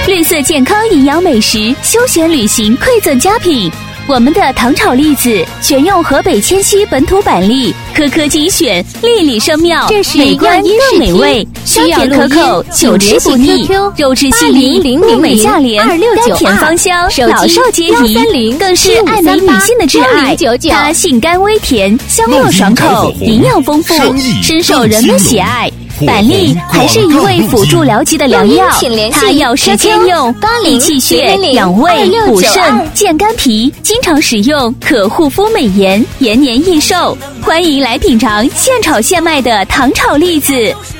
绿色健康营养美食，休闲旅行馈赠佳品。我们的糖炒栗子选用河北谦西本土板栗，颗颗精选，粒粒生妙， 这是美观更美味，香甜可口，久吃不腻，肉质细腻，物美价廉，甘甜芳香，老少皆宜，更是爱美女性的挚爱。它性甘微甜，香糯爽口，营养丰富，深受人们喜爱。板栗还是一味辅助疗疾的良药，它要时间用，益气血、养胃、补肾、健肝脾，经常使用可护肤美颜，延年益寿。欢迎来品尝现炒现卖的糖炒栗子。